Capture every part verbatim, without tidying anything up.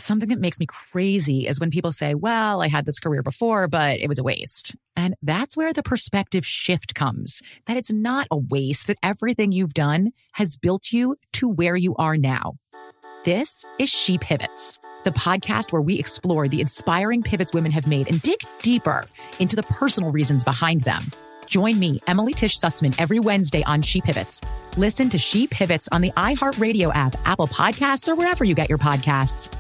Something that makes me crazy is when people say, well, I had this career before, but it was a waste. And that's where the perspective shift comes, that it's not a waste, that everything you've done has built you to where you are now. This is She Pivots, the podcast where we explore the inspiring pivots women have made and dig deeper into the personal reasons behind them. Join me, Emily Tish Sussman, every Wednesday on She Pivots. Listen to She Pivots on the iHeartRadio app, Apple Podcasts, or wherever you get your podcasts.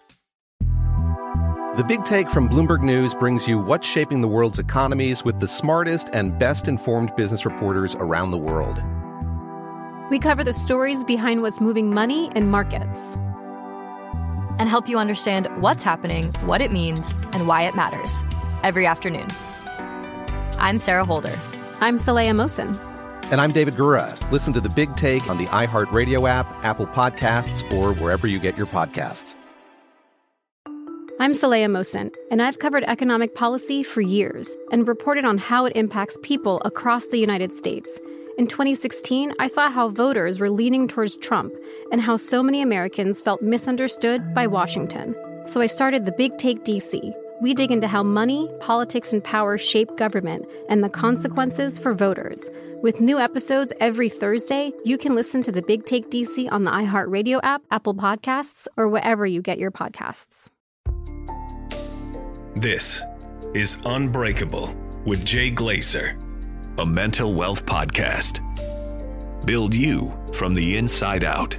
The Big Take from Bloomberg News brings you what's shaping the world's economies with the smartest and best-informed business reporters around the world. We cover the stories behind what's moving money and markets, and help you understand what's happening, what it means, and why it matters every afternoon. I'm Sarah Holder. I'm Saleha Mohsin. And I'm David Gura. Listen to The Big Take on the iHeartRadio app, Apple Podcasts, or wherever you get your podcasts. I'm Saleha Mohsin, and I've covered economic policy for years and reported on how it impacts people across the United States. In twenty sixteen, I saw how voters were leaning towards Trump and how so many Americans felt misunderstood by Washington. So I started The Big Take D C. We dig into how money, politics, and power shape government and the consequences for voters. With new episodes every Thursday, you can listen to The Big Take D C on the iHeartRadio app, Apple Podcasts, or wherever you get your podcasts. This is Unbreakable with Jay Glazer, a mental wealth podcast. Build you from the inside out.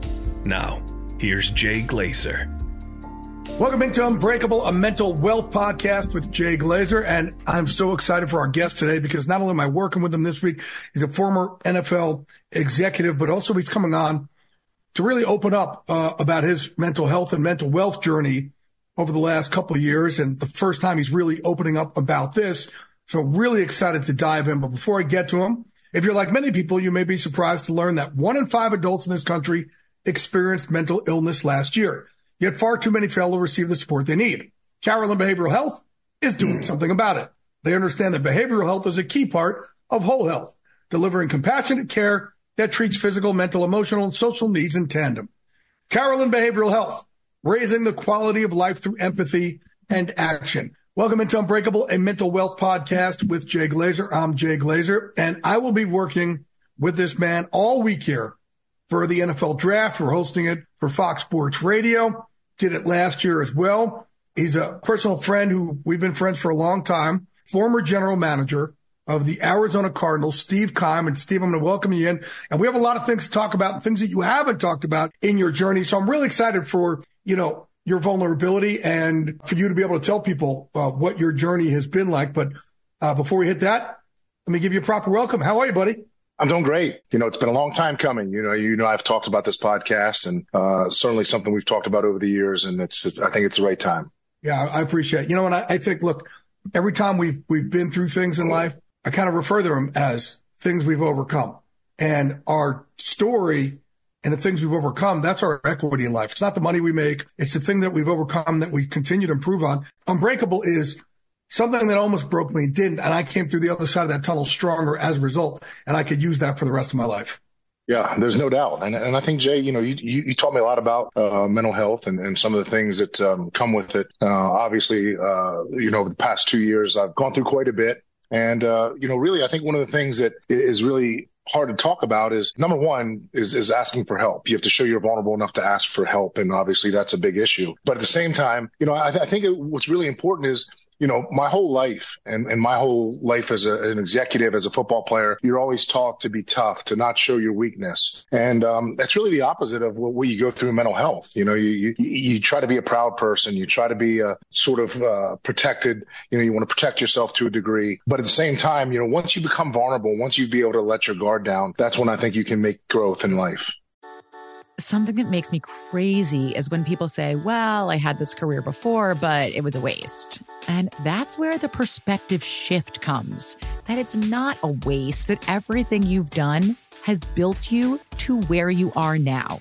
Now, here's Jay Glazer. Welcome into Unbreakable, a mental wealth podcast with Jay Glazer. And I'm so excited for our guest today because not only am I working with him this week, he's a former N F L executive, but also he's coming on to really open up uh, about his mental health and mental wealth journey over the last couple of years. And the first time he's really opening up about this. So really excited to dive in. But before I get to him, if you're like many people, you may be surprised to learn that one in five adults in this country experienced mental illness last year. Yet far too many fail to receive the support they need. Carelon Behavioral Health is doing something about it. They understand that behavioral health is a key part of whole health, delivering compassionate care that treats physical, mental, emotional, and social needs in tandem. Carelon Behavioral Health, raising the quality of life through empathy and action. Welcome into Unbreakable, a mental wealth podcast with Jay Glazer. I'm Jay Glazer, and I will be working with this man all week here for the N F L Draft. We're hosting it for Fox Sports Radio. Did it last year as well. He's a personal friend who we've been friends for a long time, former general manager of the Arizona Cardinals, Steve Keim. And Steve, I'm going to welcome you in. And we have a lot of things to talk about and things that you haven't talked about in your journey. So I'm really excited for, you know, your vulnerability and for you to be able to tell people uh, what your journey has been like. But uh, before we hit that, let me give you a proper welcome. How are you, buddy? I'm doing great. You know, it's been a long time coming. You know, you know, I've talked about this podcast and uh, certainly something we've talked about over the years. And it's, it's I think it's the right time. Yeah, I appreciate it. You know, and I, I think, look, every time we've, we've been through things in life, I kind of refer to them as things we've overcome. And our story and the things we've overcome, that's our equity in life. It's not the money we make. It's the thing that we've overcome that we continue to improve on. Unbreakable is something that almost broke me, didn't. And I came through the other side of that tunnel stronger as a result. And I could use that for the rest of my life. Yeah, there's no doubt. And and I think, Jay, you know, you, you, you taught me a lot about uh, mental health and, and some of the things that um, come with it. Uh, obviously, uh, you know, over the past two years, I've gone through quite a bit. And, uh, you know, really, I think one of the things that is really hard to talk about is, number one, is, is asking for help. You have to show you're vulnerable enough to ask for help. And obviously, that's a big issue. But at the same time, you know, I, th- I think it, what's really important is, you know, my whole life and, and my whole life as a, an executive, as a football player, you're always taught to be tough, to not show your weakness. And um, that's really the opposite of what you go through in mental health. You know, you, you, you try to be a proud person. You try to be uh, sort of uh, protected. You know, you want to protect yourself to a degree. But at the same time, you know, once you become vulnerable, once you be able to let your guard down, that's when I think you can make growth in life. Something that makes me crazy is when people say, well, I had this career before, but it was a waste. And that's where the perspective shift comes, that it's not a waste, that everything you've done has built you to where you are now.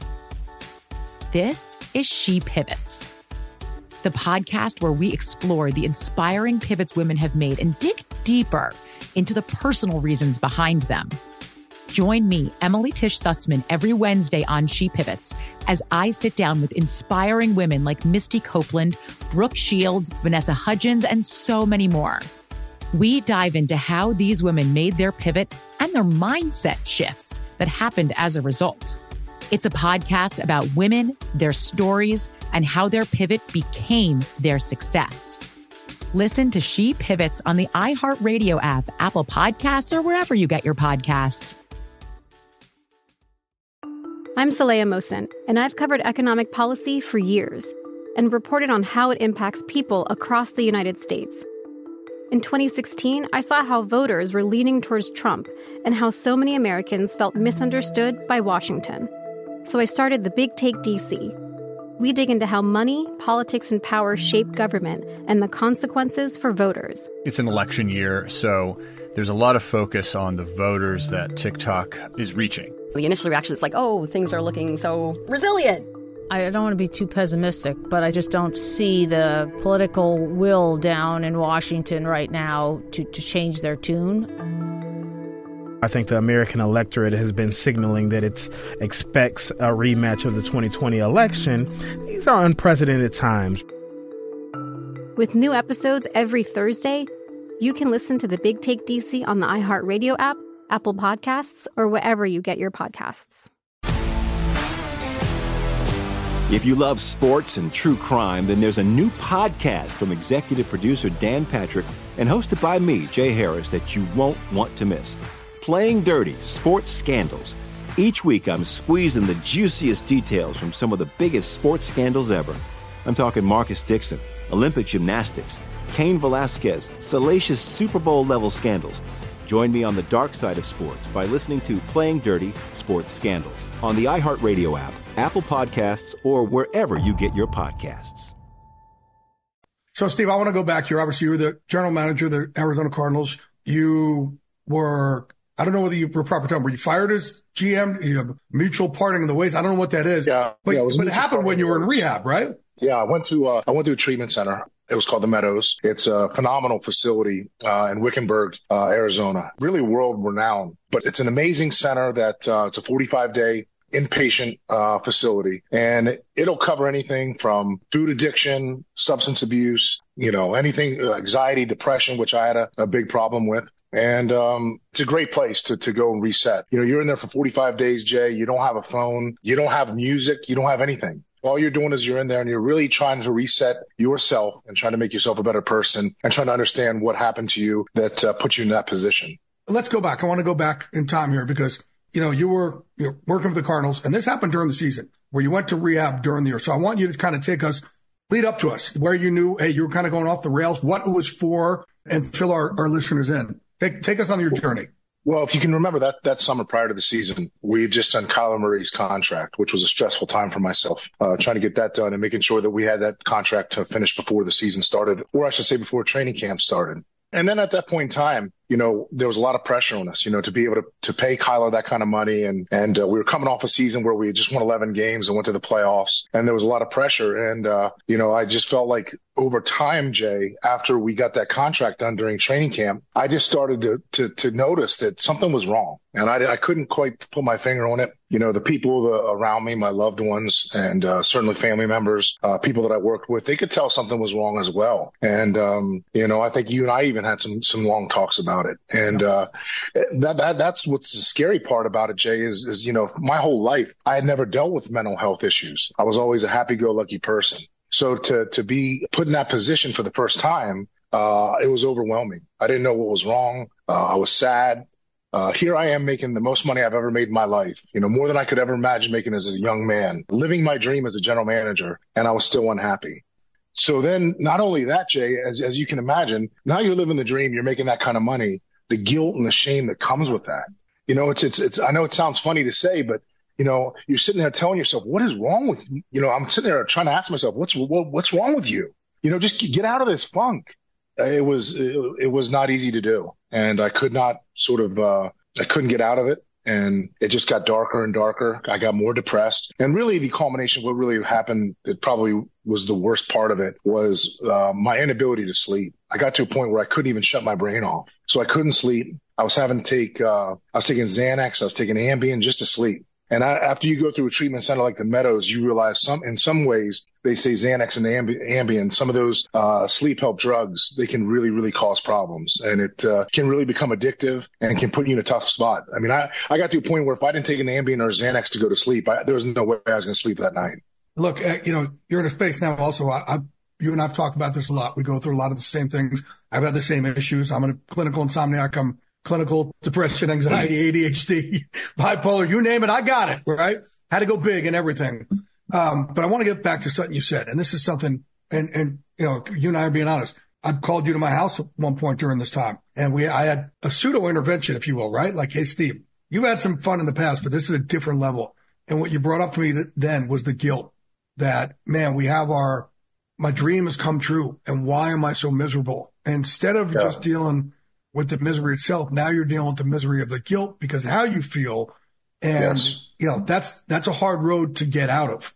This is She Pivots, the podcast where we explore the inspiring pivots women have made and dig deeper into the personal reasons behind them. Join me, Emily Tish Sussman, every Wednesday on She Pivots as I sit down with inspiring women like Misty Copeland, Brooke Shields, Vanessa Hudgens, and so many more. We dive into how these women made their pivot and their mindset shifts that happened as a result. It's a podcast about women, their stories, and how their pivot became their success. Listen to She Pivots on the iHeartRadio app, Apple Podcasts, or wherever you get your podcasts. I'm Saleha Mohsin, and I've covered economic policy for years and reported on how it impacts people across the United States. In twenty sixteen, I saw how voters were leaning towards Trump and how so many Americans felt misunderstood by Washington. So I started the Big Take D C. We dig into how money, politics, and power shape government and the consequences for voters. It's an election year, so there's a lot of focus on the voters that TikTok is reaching. The initial reaction is like, oh, things are looking so resilient. I don't want to be too pessimistic, but I just don't see the political will down in Washington right now to, to change their tune. I think the American electorate has been signaling that it expects a rematch of the twenty twenty election. These are unprecedented times. With new episodes every Thursday, you can listen to the Big Take D C on the iHeartRadio app, Apple Podcasts, or wherever you get your podcasts. If you love sports and true crime, then there's a new podcast from executive producer Dan Patrick and hosted by me, Jay Harris, that you won't want to miss. Playing Dirty: Sports Scandals. Each week, I'm squeezing the juiciest details from some of the biggest sports scandals ever. I'm talking Marcus Dixon, Olympic gymnastics, Cain Velasquez, salacious Super Bowl-level scandals. Join me on the dark side of sports by listening to Playing Dirty: Sports Scandals on the iHeartRadio app, Apple Podcasts, or wherever you get your podcasts. So, Steve, I want to go back here. Obviously, you were the general manager of the Arizona Cardinals. You were, I don't know whether you were proper term, were you fired as G M? You have mutual parting of the ways. I don't know what that is. Yeah, but, yeah, it, but it happened when you were in rehab, right? Yeah, I went to uh, I went to a treatment center. It was called the Meadows. It's a phenomenal facility uh, in Wickenburg, uh, Arizona. Really world renowned. But it's an amazing center that uh, it's a forty-five day inpatient uh, facility, and it'll cover anything from food addiction, substance abuse, you know, anything, uh, anxiety, depression, which I had a, a big problem with. And um, it's a great place to, to go and reset. You know, you're in there for forty-five days, Jay. You don't have a phone. You don't have music. You don't have anything. All you're doing is you're in there and you're really trying to reset yourself and trying to make yourself a better person and trying to understand what happened to you that uh, put you in that position. Let's go back. I want to go back in time here because, you know, you were you're working for the Cardinals, and this happened during the season where you went to rehab during the year. So I want you to kind of take us, lead up to us, where you knew, hey, you were kind of going off the rails, what it was for, and fill our, our listeners in. Take, take us on your journey. Well, if you can remember that that summer prior to the season, we had just done Kyler Murray's contract, which was a stressful time for myself, uh, trying to get that done and making sure that we had that contract to finish before the season started, or I should say before training camp started. And then at that point in time, you know, there was a lot of pressure on us, you know, to be able to, to pay Kyler that kind of money. And, and uh, we were coming off a season where we had just won eleven games and went to the playoffs. And there was a lot of pressure. And, uh, you know, I just felt like over time, Jay, after we got that contract done during training camp, I just started to, to, to notice that something was wrong. And I, I couldn't quite put my finger on it. You know, the people the, around me, my loved ones, and uh, certainly family members, uh, people that I worked with, they could tell something was wrong as well. And, um, you know, I think you and I even had some, some long talks about it. And uh, that, that that's what's the scary part about it, Jay, is, is, you know, my whole life, I had never dealt with mental health issues. I was always a happy-go-lucky person. So to, to be put in that position for the first time, uh, it was overwhelming. I didn't know what was wrong. Uh, I was sad. Uh, here I am making the most money I've ever made in my life, you know, more than I could ever imagine making as a young man, living my dream as a general manager, and I was still unhappy. So then not only that, Jay, as, as you can imagine, now you're living the dream, you're making that kind of money, the guilt and the shame that comes with that. You know, it's, it's, it's, I know it sounds funny to say, but, you know, you're sitting there telling yourself, what is wrong with you? You know, I'm sitting there trying to ask myself, what's, what, what's wrong with you? You know, just get out of this funk. It was, it, it was not easy to do. And I could not sort of, uh, I couldn't get out of it. and it just got darker and darker. I got more depressed. And really the culmination of what really happened, that probably was the worst part of it, was uh, my inability to sleep. I got to a point where I couldn't even shut my brain off. So I couldn't sleep. I was having to take, uh, I was taking Xanax, I was taking Ambien just to sleep. And I, after you go through a treatment center like the Meadows, you realize some, in some ways, they say Xanax and Ambien, some of those uh, sleep help drugs, they can really, really cause problems. And it uh, can really become addictive and can put you in a tough spot. I mean, I, I got to a point where if I didn't take an Ambien or Xanax to go to sleep, I, there was no way I was going to sleep that night. Look, uh, you know, you're in a space now also. I, I, you and I have talked about this a lot. We go through a lot of the same things. I've had the same issues. I'm a clinical insomniac. I'm clinical depression, anxiety, A D H D, bipolar, you name it, I got it, right? Had to go big and everything. Um, but I want to get back to something you said, and this is something, and, and, you know, you and I are being honest. I called you to my house at one point during this time, and we, I had a pseudo intervention, if you will, right? Like, hey, Steve, you've had some fun in the past, but this is a different level. And what you brought up to me th- then was the guilt that, man, we have our, my dream has come true, and why am I so miserable? And instead of yeah. just dealing with the misery itself, now you're dealing with the misery of the guilt because of how you feel. And, yes. you know, that's, that's a hard road to get out of.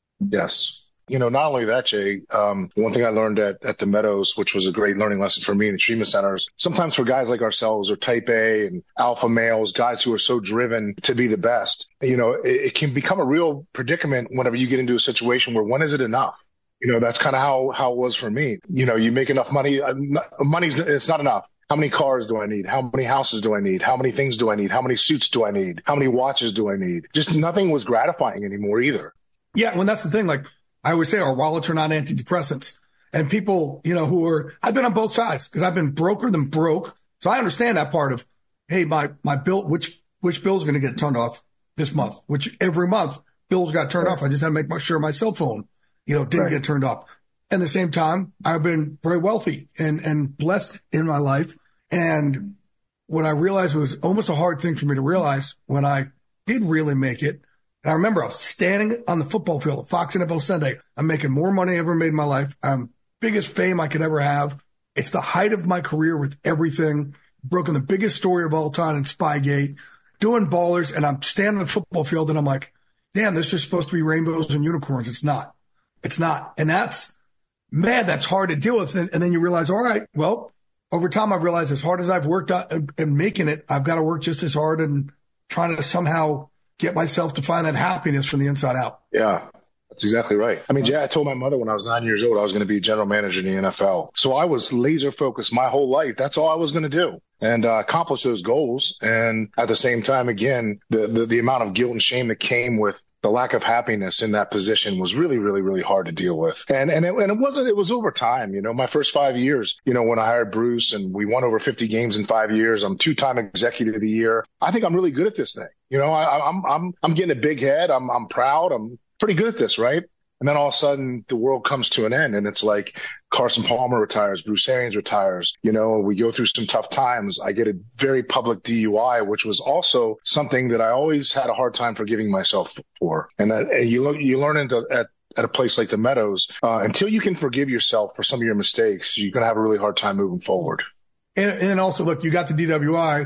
Yes. You know, not only that, Jay, um, one thing I learned at, at the Meadows, which was a great learning lesson for me in the treatment centers, sometimes for guys like ourselves or type A and alpha males, guys who are so driven to be the best, you know, it, it can become a real predicament whenever you get into a situation where when is it enough? You know, that's kind of how, how it was for me. You know, you make enough money, uh, money's, it's not enough. How many cars do I need? How many houses do I need? How many things do I need? How many suits do I need? How many watches do I need? Just nothing was gratifying anymore either. Yeah, well, that's the thing. Like I always say, our wallets are not antidepressants. And people, you know, who are, I've been on both sides because I've been broker than broke. So I understand that part of, hey, my, my bill, which, which bill's going to get turned off this month, which every month bills got turned right. off. I just had to make my sure my cell phone, you know, didn't right. get turned off. At the same time, I've been very wealthy and, and blessed in my life. And what I realized was almost a hard thing for me to realize when I did really make it. And I remember I was standing on the football field at Fox N F L Sunday. I'm making more money I ever made in my life. I'm biggest fame I could ever have. It's the height of my career with everything. Broken the biggest story of all time in Spygate, doing ballers. And I'm standing on the football field and I'm like, damn, this is supposed to be rainbows and unicorns. It's not. It's not. And that's, man, that's hard to deal with. And, and then you realize, all right, well, over time, I've realized as hard as I've worked out and making it, I've got to work just as hard and trying to somehow get myself to find that happiness from the inside out. Yeah, that's exactly right. I mean, Jay, I told my mother when I was nine years old, I was going to be general manager in the N F L. So I was laser focused my whole life. That's all I was going to do and uh, accomplish those goals. And at the same time, again, the, the, the amount of guilt and shame that came with the lack of happiness in that position was really, really, really hard to deal with. And, and it, and it wasn't, it was over time, you know, my first five years, you know, when I hired Bruce and we won over fifty games in five years, I'm two-time executive of the year. I think I'm really good at this thing. You know, I, I'm, I'm, I'm getting a big head. I'm, I'm proud. I'm pretty good at this, right? And then all of a sudden the world comes to an end and it's like Carson Palmer retires, Bruce Arians retires, you know, we go through some tough times. I get a very public D U I, which was also something that I always had a hard time forgiving myself for. And, that, and you look, you learn into, at, at a place like the Meadows, uh, until you can forgive yourself for some of your mistakes, you're going to have a really hard time moving forward. And, and also, look, you got the D W I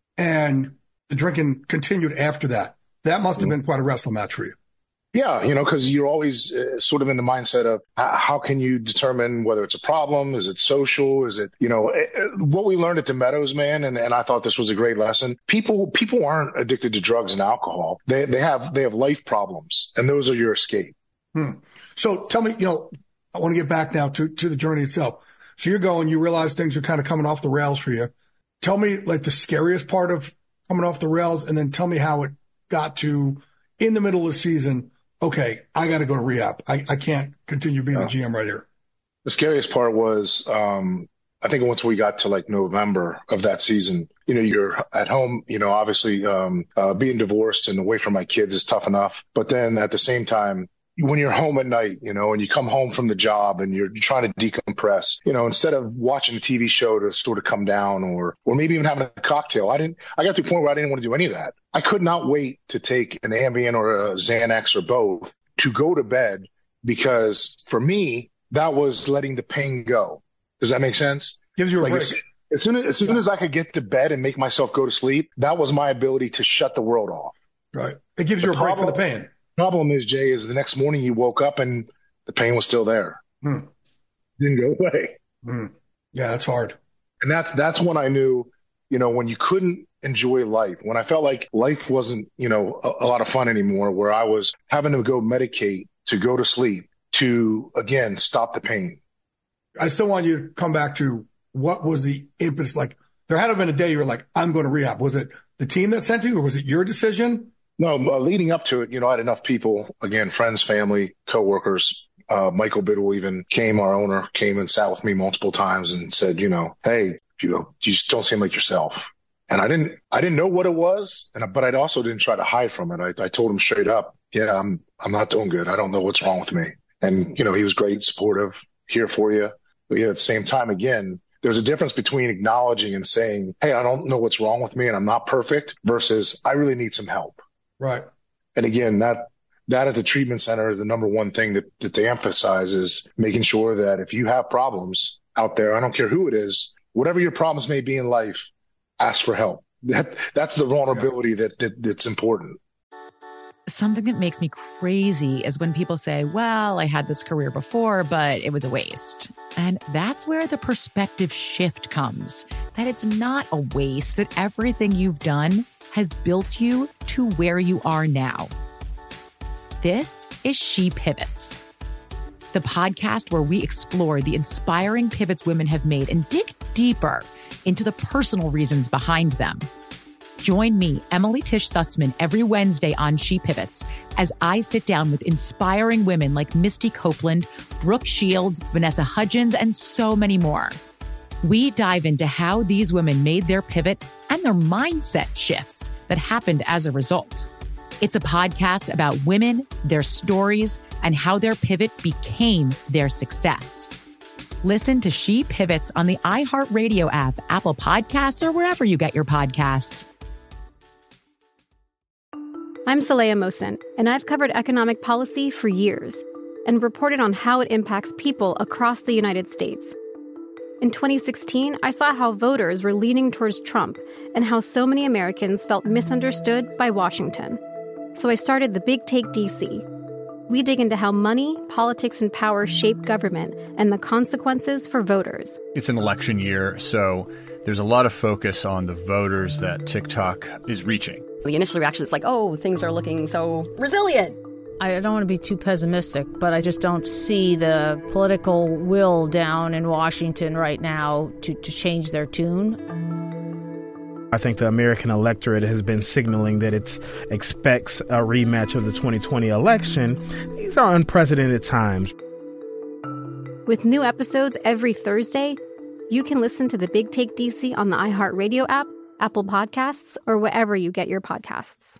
and the drinking continued after that. That must have been quite a wrestling match for you. Yeah, you know, because you're always uh, sort of in the mindset of uh, how can you determine whether it's a problem? Is it social? Is it, you know, uh, what we learned at the Meadows, man, and, and I thought this was a great lesson. People people aren't addicted to drugs and alcohol. They they have they have life problems, and those are your escape. Hmm. So tell me, you know, I want to get back now to, to the journey itself. So you're going, you realize things are kind of coming off the rails for you. Tell me, like, the scariest part of coming off the rails, and then tell me how it got to in the middle of the season. Okay, I got to go to rehab. I, I can't continue being the G M right here. The scariest part was, um, I think once we got to like November of that season, you know, you're at home, you know, obviously um, uh, being divorced and away from my kids is tough enough. But then at the same time, when you're home at night, you know, and you come home from the job and you're trying to decompress, you know, instead of watching a T V show to sort of come down or, or maybe even having a cocktail, I didn't, I got to a point where I didn't want to do any of that. I could not wait to take an Ambien or a Xanax or both to go to bed because for me, that was letting the pain go. Does that make sense? Gives you a like break. It's, As soon as, as soon as I could get to bed and make myself go to sleep, that was my ability to shut the world off. Right. It gives The you a break problem- from the pain. Problem is, Jay, is the next morning you woke up and the pain was still there. Hmm. Didn't go away. Hmm. Yeah, that's hard. And that's that's when I knew, you know, when you couldn't enjoy life, when I felt like life wasn't, you know, a, a lot of fun anymore, where I was having to go medicate to go to sleep to, again, stop the pain. I still want you to come back to what was the impetus. Like, there had to have been a day you were like, I'm going to rehab. Was it the team that sent you, or was it your decision? No, uh, leading up to it, you know, I had enough people, again, friends, family, coworkers. Uh, Michael Biddle even came, our owner, came and sat with me multiple times and said, you know, hey, you know, you just don't seem like yourself. And I didn't, I didn't know what it was, and but I also didn't try to hide from it. I, I told him straight up, yeah, I'm, I'm not doing good. I don't know what's wrong with me. And, you know, he was great, supportive, here for you. But yeah, at the same time, again, there's a difference between acknowledging and saying, hey, I don't know what's wrong with me and I'm not perfect, versus I really need some help. Right. And again, that, that at the treatment center is the number one thing that, that they emphasize, is making sure that if you have problems out there, I don't care who it is, whatever your problems may be in life, ask for help. That, that's the vulnerability yeah. that, that that's important. Something that makes me crazy is when people say, well, I had this career before, but it was a waste. And that's where the perspective shift comes, that it's not a waste, that everything you've done has built you to where you are now. This is She Pivots, the podcast where we explore the inspiring pivots women have made and dig deeper into the personal reasons behind them. Join me, Emily Tish Sussman, every Wednesday on She Pivots as I sit down with inspiring women like Misty Copeland, Brooke Shields, Vanessa Hudgens, and so many more. We dive into how these women made their pivot and their mindset shifts that happened as a result. It's a podcast about women, their stories, and how their pivot became their success. Listen to She Pivots on the iHeartRadio app, Apple Podcasts, or wherever you get your podcasts. I'm Saleha Mohsin, and I've covered economic policy for years and reported on how it impacts people across the United States. In twenty sixteen, I saw how voters were leaning towards Trump and how so many Americans felt misunderstood by Washington. So I started the Big Take D C. We dig into how money, politics, and power shape government and the consequences for voters. It's an election year, so there's a lot of focus on the voters that TikTok is reaching. The initial reaction is like, oh, things are looking so resilient. I don't want to be too pessimistic, but I just don't see the political will down in Washington right now to, to change their tune. I think the American electorate has been signaling that it expects a rematch of the twenty twenty election. These are unprecedented times. With new episodes every Thursday, you can listen to the Big Take D C on the iHeartRadio app, Apple Podcasts, or wherever you get your podcasts.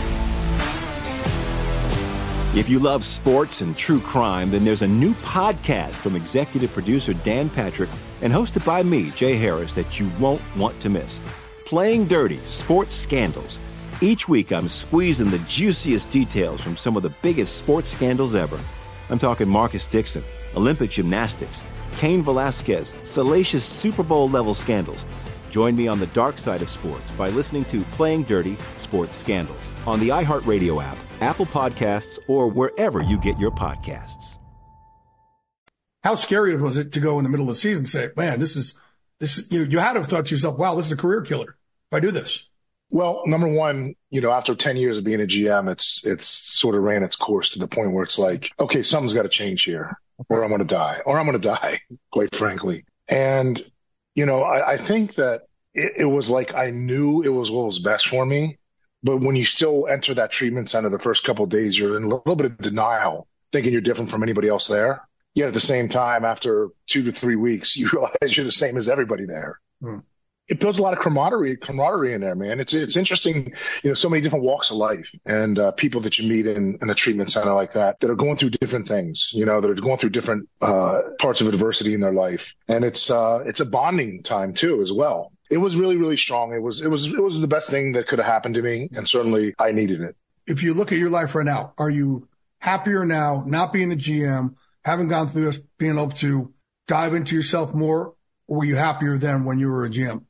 If you love sports and true crime, then there's a new podcast from executive producer Dan Patrick and hosted by me, Jay Harris, that you won't want to miss. Playing Dirty: Sports Scandals. Each week, I'm squeezing the juiciest details from some of the biggest sports scandals ever. I'm talking Marcus Dixon, Olympic gymnastics, Cain Velasquez, salacious Super Bowl-level scandals. Join me on the dark side of sports by listening to Playing Dirty: Sports Scandals on the iHeartRadio app, Apple Podcasts, or wherever you get your podcasts. How scary was it to go in the middle of the season and say, man, this is, this, you, you had to have thought to yourself, wow, this is a career killer if I do this? Well, number one, you know, after ten years of being a G M, it's, it's sort of ran its course to the point where it's like, okay, something's got to change here or I'm going to die or I'm going to die, quite frankly. And, you know, I, I think that it, it was like I knew it was what was best for me. But when you still enter that treatment center the first couple of days, you're in a little bit of denial, thinking you're different from anybody else there. Yet at the same time, after two to three weeks, you realize you're the same as everybody there. Hmm. It builds a lot of camaraderie, camaraderie in there, man. It's it's interesting, you know, so many different walks of life and uh, people that you meet in, in a treatment center like that that are going through different things, you know, that are going through different uh, parts of adversity in their life. And it's uh, it's a bonding time, too, as well. It was really, really strong. It was it was it was the best thing that could have happened to me. And certainly I needed it. If you look at your life right now, are you happier now, not being the G M, having gone through this, being able to dive into yourself more? or were you happier than when you were a G M?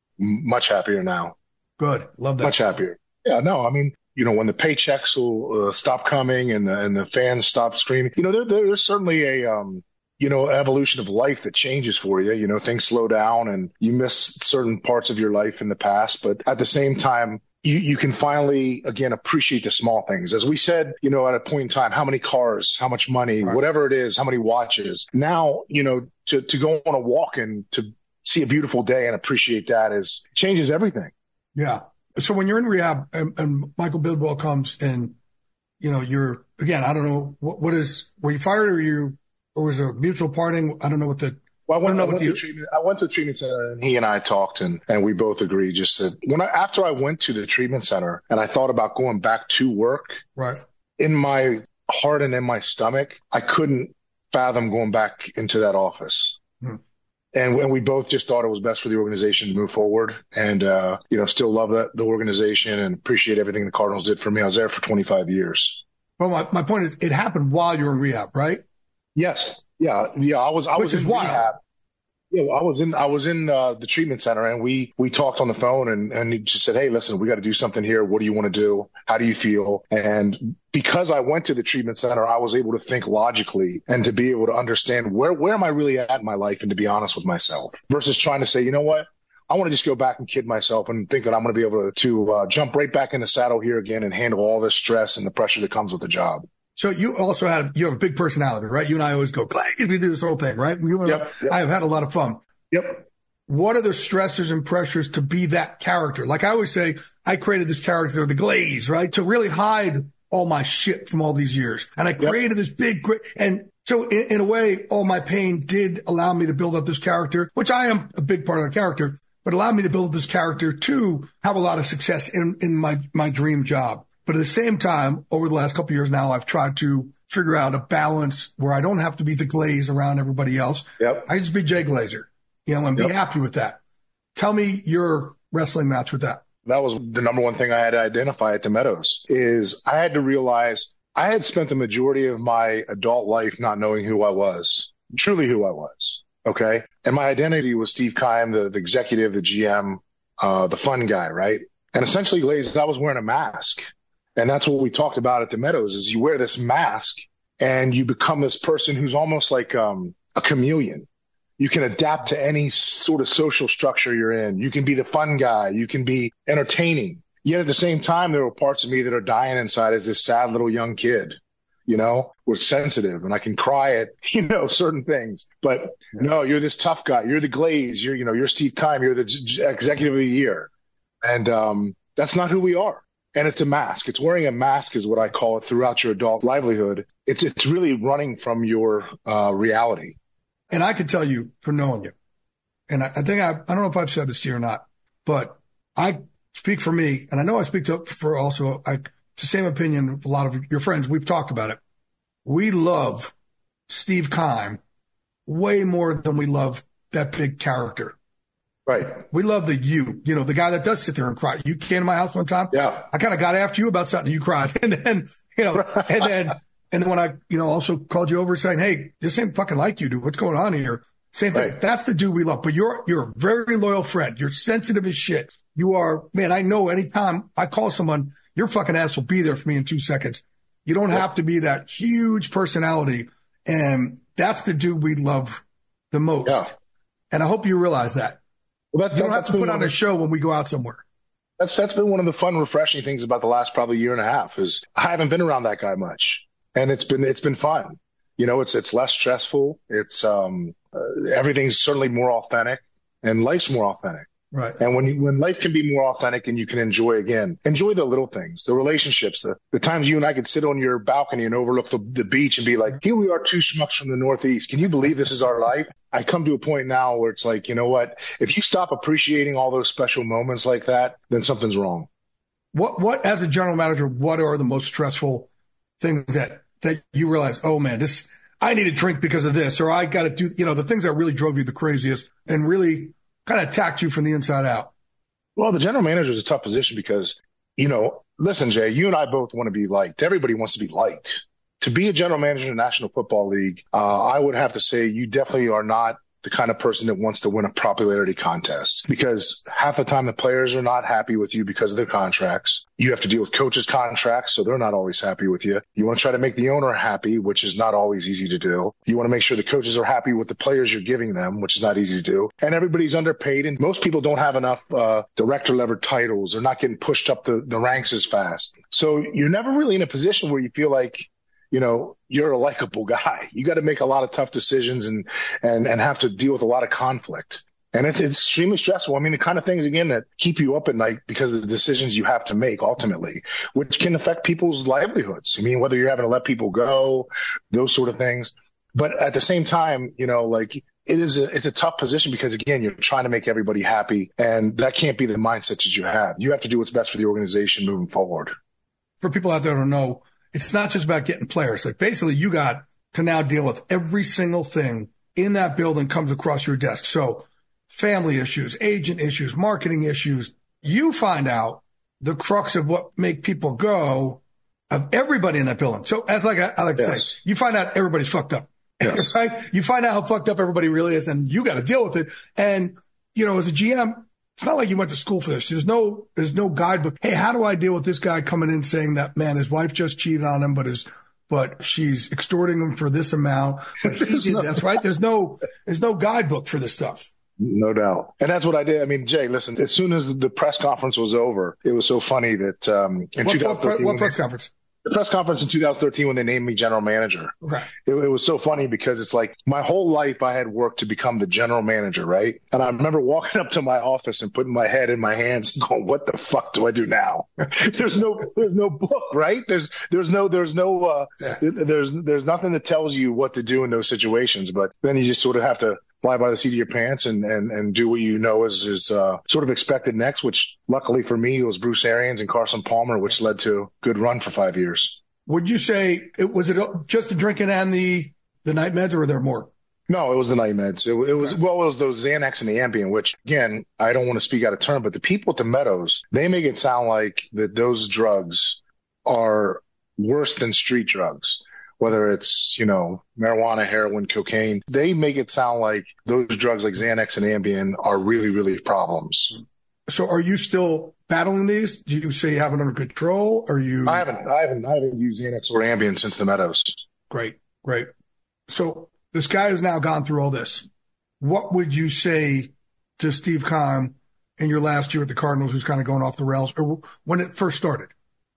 Much happier now. Good. Love that. Much happier. Yeah, no, I mean, you know, when the paychecks will uh, stop coming and the and the fans stop screaming, you know, there, there there's certainly a, um, you know, evolution of life that changes for you. You know, things slow down and you miss certain parts of your life in the past. But at the same time, you, you can finally, again, appreciate the small things. As we said, you know, at a point in time, how many cars, how much money, right. whatever it is, how many watches. Now, you know, to, to go on a walk and to see a beautiful day and appreciate that is changes everything. Yeah. So when you're in rehab and, and Michael Bidwell comes and, you know, you're, again, I don't know, what, what is, were you fired or you, or was there a mutual parting? I don't know what the, well, I went, I, I, went to treatment, I went to the treatment center and he and I talked and, and we both agreed just that when I, after I went to the treatment center and I thought about going back to work, right, in my heart and in my stomach, I couldn't fathom going back into that office. Hmm. And, and we both just thought it was best for the organization to move forward and, uh, you know, still love that, the organization and appreciate everything the Cardinals did for me. I was there for twenty-five years. Well, my, my point is it happened while you were in rehab, right? Yes. Yeah. Yeah. I was, I Which was is in wild. rehab. Yeah. I was in, I was in, uh, the treatment center and we, we talked on the phone and, and he just said, hey, listen, we got to do something here. What do you want to do? How do you feel? And because I went to the treatment center, I was able to think logically and to be able to understand where, where am I really at in my life and to be honest with myself versus trying to say, you know what? I want to just go back and kid myself and think that I'm going to be able to, to uh, jump right back in the saddle here again and handle all this stress and the pressure that comes with the job. So you also have, you have a big personality, right? You and I always go, Clay, we do this whole thing, right? You and yep, yep. I have had a lot of fun. Yep. What are the stressors and pressures to be that character? Like I always say, I created this character, the Glaze, right? To really hide all my shit from all these years. And I created yep. this big, great, and so in, in a way, all my pain did allow me to build up this character, which I am a big part of the character, but allowed me to build this character to have a lot of success in, in my, my dream job. But at the same time, over the last couple of years now, I've tried to figure out a balance where I don't have to be the Glaze around everybody else. Yep. I just be Jay Glazer, you know, and be yep. happy with that. Tell me your wrestling match with that. That was the number one thing I had to identify at the Meadows is I had to realize I had spent the majority of my adult life not knowing who I was, truly who I was. Okay. And my identity was Steve Keim, the, the executive, the G M, uh, the fun guy. Right. And essentially, Glaze, I was wearing a mask. And that's what we talked about at the Meadows is you wear this mask and you become this person who's almost like um, a chameleon. You can adapt to any sort of social structure you're in. You can be the fun guy. You can be entertaining. Yet at the same time, there are parts of me that are dying inside as this sad little young kid. You know, we're sensitive and I can cry at, you know, certain things. But yeah. no, you're this tough guy. You're the Glaze. You're, you know, you're Steve Keim. You're the g- executive of the year. And um, that's not who we are. And it's a mask. It's wearing a mask is what I call it throughout your adult livelihood. It's it's really running from your uh, reality. And I can tell you from knowing you, and I, I think I, I don't know if I've said this to you or not, but I speak for me, and I know I speak to for also I, it's the same opinion of a lot of your friends. We've talked about it. We love Steve Keim way more than we love that big character. Right. We love the you, you know, the guy that does sit there and cry. You came to my house one time. Yeah. I kind of got after you about something. You cried. And then, you know, and then, and then when I, you know, also called you over saying, hey, this ain't fucking like you, dude. What's going on here? Same thing. Right. That's the dude we love. But you're, you're a very loyal friend. You're sensitive as shit. You are, man, I know anytime I call someone, your fucking ass will be there for me in two seconds. You don't yeah. have to be that huge personality. And that's the dude we love the most. Yeah. And I hope you realize that. Well, that's, you don't that's have to put on a show when we go out somewhere. That's that's been one of the fun, refreshing things about the last probably year and a half is I haven't been around that guy much, and it's been it's been fun. You know, it's it's less stressful. It's um uh, everything's certainly more authentic, and life's more authentic. Right. And when you, when life can be more authentic and you can enjoy again, enjoy the little things, the relationships, the, the times you and I could sit on your balcony and overlook the, the beach and be like, here we are, two schmucks from the Northeast. Can you believe this is our life? I come to a point now where it's like, you know what? If you stop appreciating all those special moments like that, then something's wrong. What, what, as a general manager, what are the most stressful things that, that you realize, oh man, this, I need a drink because of this, or I got to do, you know, the things that really drove you the craziest and really kind of attacked you from the inside out? Well, the general manager is a tough position because, you know, listen, Jay, you and I both want to be liked. Everybody wants to be liked. To be a general manager in the National Football League, uh, I would have to say you definitely are not the kind of person that wants to win a popularity contest, because half the time the players are not happy with you because of their contracts. You have to deal with coaches' contracts, so they're not always happy with you. You want to try to make the owner happy, which is not always easy to do. You want to make sure the coaches are happy with the players you're giving them, which is not easy to do. And everybody's underpaid, and most people don't have enough uh, director-level titles. They're not getting pushed up the, the ranks as fast. So you're never really in a position where you feel like, you know, you're a likable guy. You got to make a lot of tough decisions and, and, and have to deal with a lot of conflict. And it's, it's extremely stressful. I mean, the kind of things, again, that keep you up at night because of the decisions you have to make ultimately, which can affect people's livelihoods. I mean, whether you're having to let people go, those sort of things. But at the same time, you know, like it is a, it's a tough position because, again, you're trying to make everybody happy. And that can't be the mindset that you have. You have to do what's best for the organization moving forward. For people out there who don't know, it's not just about getting players. Like basically you got to now deal with every single thing in that building comes across your desk. So family issues, agent issues, marketing issues. You find out the crux of what make people go of everybody in that building. So as like I, I like to yes. say, you find out everybody's fucked up, yes. right? You find out how fucked up everybody really is, and you got to deal with it. And, you know, as a G M, it's not like you went to school for this. There's no, there's no guidebook. Hey, how do I deal with this guy coming in saying that, man, his wife just cheated on him, but his, but she's extorting him for this amount. But he did no, that's right. There's no, there's no guidebook for this stuff. No doubt. And that's what I did. I mean, Jay, listen, as soon as the press conference was over, it was so funny that, um, in what, what, what press conference? The press conference in two thousand thirteen when they named me general manager. Right. It, it was so funny because it's like my whole life I had worked to become the general manager, right? And I remember walking up to my office and putting my head in my hands and going, what the fuck do I do now? there's no, there's no book, right? There's, there's no, there's no, uh, yeah. there's, there's nothing that tells you what to do in those situations, but then you just sort of have to fly by the seat of your pants and, and, and do what you know is, is, uh, sort of expected next, which luckily for me, it was Bruce Arians and Carson Palmer, which led to a good run for five years. Would you say it was it just the drinking and the, the night meds, or were there more? No, it was the night meds. It, it was, okay. well, it was those Xanax and the Ambien, which again, I don't want to speak out of turn, but the people at the Meadows, they make it sound like that those drugs are worse than street drugs. Whether it's, you know, marijuana, heroin, cocaine, they make it sound like those drugs like Xanax and Ambien are really, really problems. So are you still battling these? Do you say you have it under control? Or you? I haven't, I haven't, I haven't used Xanax or Ambien since the Meadows. Great, great. So this guy has now gone through all this. What would you say to Steve Keim in your last year at the Cardinals, who's kind of going off the rails, or when it first started?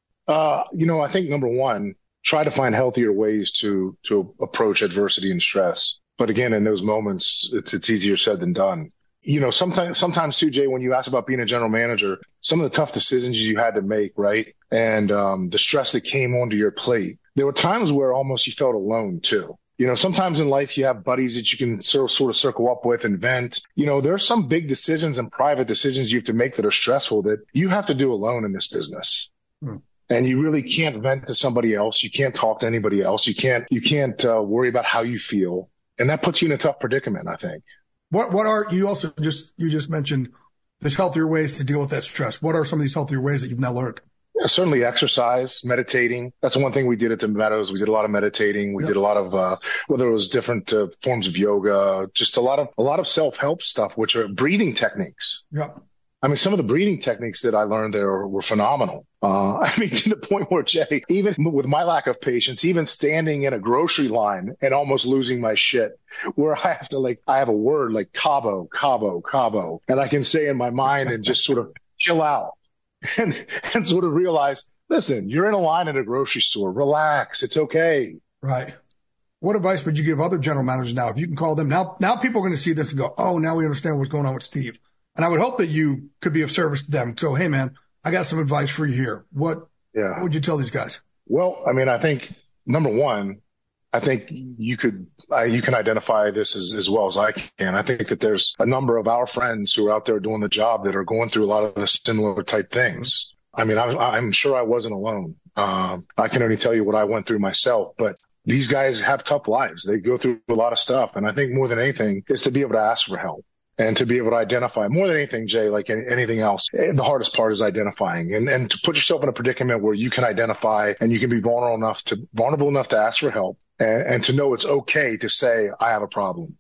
Uh, you know, I think number one, try to find healthier ways to, to approach adversity and stress. But again, in those moments, it's, it's easier said than done. You know, sometimes, sometimes too, Jay, when you ask about being a general manager, some of the tough decisions you had to make, right? And, um, the stress that came onto your plate, there were times where almost you felt alone too. You know, sometimes in life you have buddies that you can sort of, sort of circle up with and vent. You know, there are some big decisions and private decisions you have to make that are stressful that you have to do alone in this business. Hmm. And you really can't vent to somebody else. You can't talk to anybody else. You can't, you can't uh, worry about how you feel. And that puts you in a tough predicament, I think. What, what are, you also just, you just mentioned there's healthier ways to deal with that stress. What are some of these healthier ways that you've now learned? Yeah, certainly exercise, meditating. That's one thing we did at the Meadows. We did a lot of meditating. We yep. did a lot of, uh, whether it was different uh, forms of yoga, just a lot of, a lot of self-help stuff, which are breathing techniques. Yep. I mean, some of the breathing techniques that I learned there were phenomenal. Uh, I mean, to the point where, Jay, even with my lack of patience, even standing in a grocery line and almost losing my shit, where I have to like, I have a word like Cabo, Cabo, Cabo, and I can say in my mind and just sort of chill out and, and sort of realize, listen, you're in a line at a grocery store. Relax. It's okay. Right. What advice would you give other general managers now? If you can call them now, now people are going to see this and go, oh, now we understand what's going on with Steve. And I would hope that you could be of service to them. So, hey, man, I got some advice for you here. What, yeah. what would you tell these guys? Well, I mean, I think, number one, I think you could, uh, you can identify this as, as well as I can. I think that there's a number of our friends who are out there doing the job that are going through a lot of the similar type things. I mean, I'm, I'm sure I wasn't alone. Um, I can only tell you what I went through myself, but these guys have tough lives. They go through a lot of stuff. And I think more than anything is to be able to ask for help. And to be able to identify more than anything, Jay, like anything else, the hardest part is identifying and, and to put yourself in a predicament where you can identify and you can be vulnerable enough to vulnerable enough to ask for help and, and to know it's okay to say, I have a problem.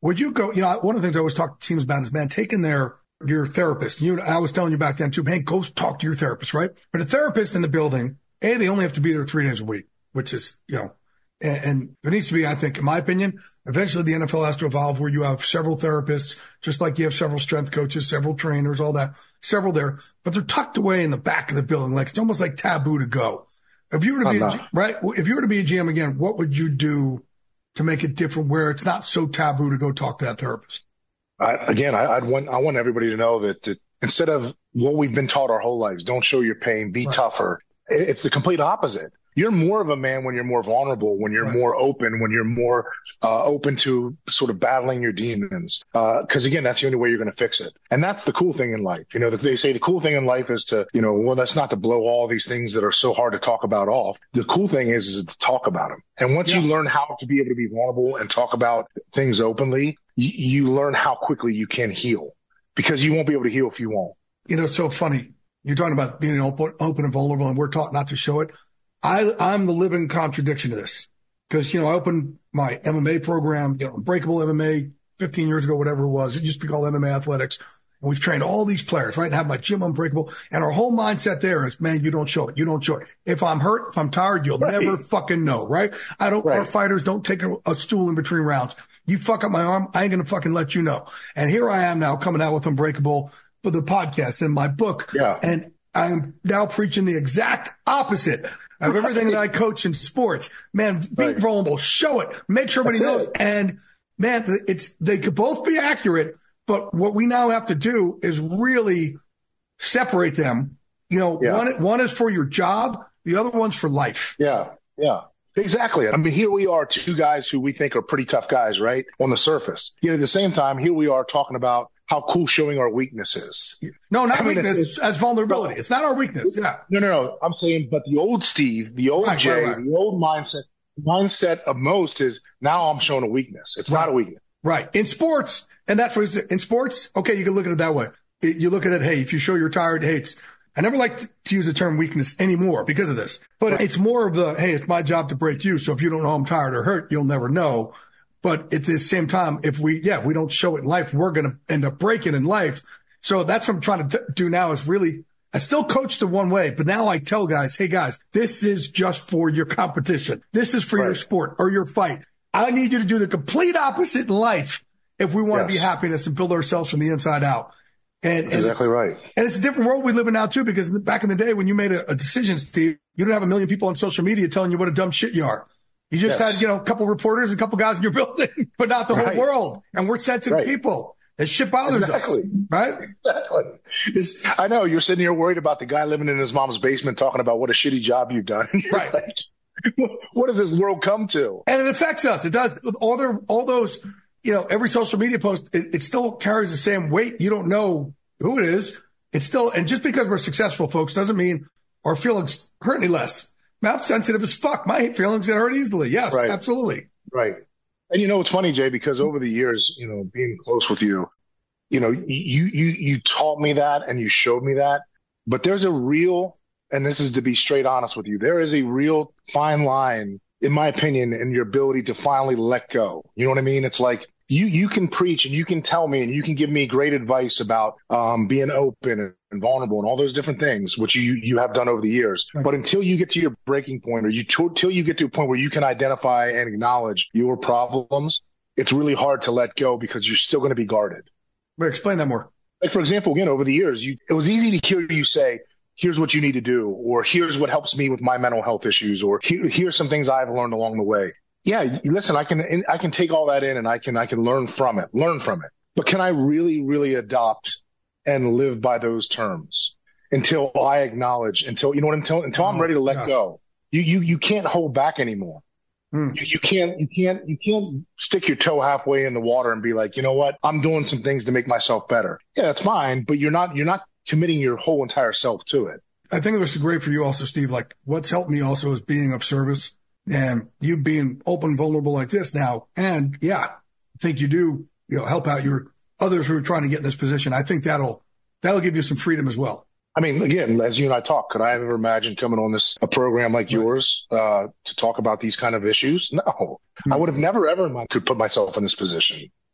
would you go, you know, one of the things I always talk to teams about is, man, taking their, your therapist. You, I was telling you back then too, man, go talk to your therapist, right? But a therapist in the building, A, they only have to be there three days a week, which is, you know, and, and there needs to be, I think, in my opinion, eventually the N F L has to evolve where you have several therapists, just like you have several strength coaches, several trainers, all that, several there, but they're tucked away in the back of the building. Like it's almost like taboo to go. If you were to be, a, right, if you were to be a G M again, what would you do to make it different where it's not so taboo to go talk to that therapist? I, again, I, I'd want, I want everybody to know that, that instead of what we've been taught our whole lives, don't show your pain, be right. tougher. It's the complete opposite. You're more of a man when you're more vulnerable, when you're right. more open, when you're more uh, open to sort of battling your demons. Because, uh, again, that's the only way you're going to fix it. And that's the cool thing in life. You know, they say the cool thing in life is to, you know, well, that's not to blow all these things that are so hard to talk about off. The cool thing is, is to talk about them. And once yeah. you learn how to be able to be vulnerable and talk about things openly, you, you learn how quickly you can heal. Because you won't be able to heal if you won't. You know, it's so funny. You're talking about being open, open and vulnerable, and we're taught not to show it. I, I'm the living contradiction to this because, you know, I opened my M M A program, you know, Unbreakable M M A fifteen years ago, whatever it was. It used to be called M M A Athletics. And we've trained all these players, right? And have my gym Unbreakable. And our whole mindset there is, man, you don't show it. You don't show it. If I'm hurt, if I'm tired, you'll right. never fucking know, right? I don't, right. our fighters don't take a, a stool in between rounds. You fuck up my arm, I ain't going to fucking let you know. And here I am now coming out with Unbreakable for the podcast and my book. Yeah. And I'm now preaching the exact opposite of everything that I coach in sports. Man, be right. vulnerable, show it, make sure everybody That's knows. It. And man, it's, they could both be accurate, but what we now have to do is really separate them. You know, yeah. one, one is for your job. The other one's for life. Yeah. Yeah. Exactly. I mean, here we are, two guys who we think are pretty tough guys, right? On the surface. Yet at the same time, here we are talking about how cool showing our weakness is. No, not I mean, weakness, it's, it's, as vulnerability. It's not our weakness. Yeah. No, no, no. I'm saying, but the old Steve, the old right, Jay, right, right. the old mindset, mindset of most is now I'm showing a weakness. It's right. not a weakness. Right. In sports, and that's what it's, in sports, okay, you can look at it that way. You look at it, hey, if you show you're tired, hey, it's, I never like to use the term weakness anymore because of this, but right. it's more of the, hey, it's my job to break you. So if you don't know I'm tired or hurt, you'll never know. But at the same time, if we, yeah, we don't show it in life, we're going to end up breaking in life. So that's what I'm trying to do now is really, I still coach the one way, but now I tell guys, hey guys, this is just for your competition. This is for right. your sport or your fight. I need you to do the complete opposite in life if we want yes. to be happiness and build ourselves from the inside out. And, That's and exactly right. And it's a different world we live in now too, because back in the day when you made a, a decision, Steve, you don't have a million people on social media telling you what a dumb shit you are. You just yes. had, you know, a couple reporters, a couple guys in your building, but not the right. whole world. And we're sensitive right. people. That shit bothers exactly. us, right? Exactly. It's, I know you're sitting here worried about the guy living in his mom's basement talking about what a shitty job you've done. Right. Like, what does this world come to? And it affects us. It does. All their, all those, you know, every social media post, it, it still carries the same weight. You don't know who it is. It's still, and just because we're successful, folks, doesn't mean our feelings hurt any less. I'm sensitive as fuck. My feelings get hurt easily. Yes, right. absolutely. Right. And you know, it's funny, Jay, because over the years, you know, being close with you, you know, you, you, you taught me that and you showed me that, but there's a real, and this is to be straight honest with you, there is a real fine line, in my opinion, in your ability to finally let go. You know what I mean? It's like, You you can preach and you can tell me and you can give me great advice about um, being open and vulnerable and all those different things, which you you have done over the years. Right. But until you get to your breaking point or you t- until you get to a point where you can identify and acknowledge your problems, it's really hard to let go because you're still going to be guarded. Wait, explain that more. Like, for example, again, over the years, you, it was easy to hear you say, here's what you need to do, or here's what helps me with my mental health issues, or Here, here's some things I've learned along the way. Yeah, listen, I can I can take all that in and I can I can learn from it, learn from it. But can I really, really adopt and live by those terms until I acknowledge, until you know what until until I'm ready to let yeah. go. You you you can't hold back anymore. Mm. You, you can't you can't you can't stick your toe halfway in the water and be like, you know what, I'm doing some things to make myself better. Yeah, that's fine, but you're not you're not committing your whole entire self to it. I think it was great for you also, Steve. Like, what's helped me also is being of service. And you being open, vulnerable like this now. And yeah, I think you do, you know, help out your others who are trying to get in this position. I think that'll, that'll give you some freedom as well. I mean, again, as you and I talk, could I have ever imagined coming on this, a program like right. yours, uh, to talk about these kind of issues? No, mm-hmm. I would have never, ever in my, could put myself in this position.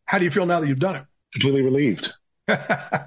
How do you feel now that you've done it? Completely relieved. and,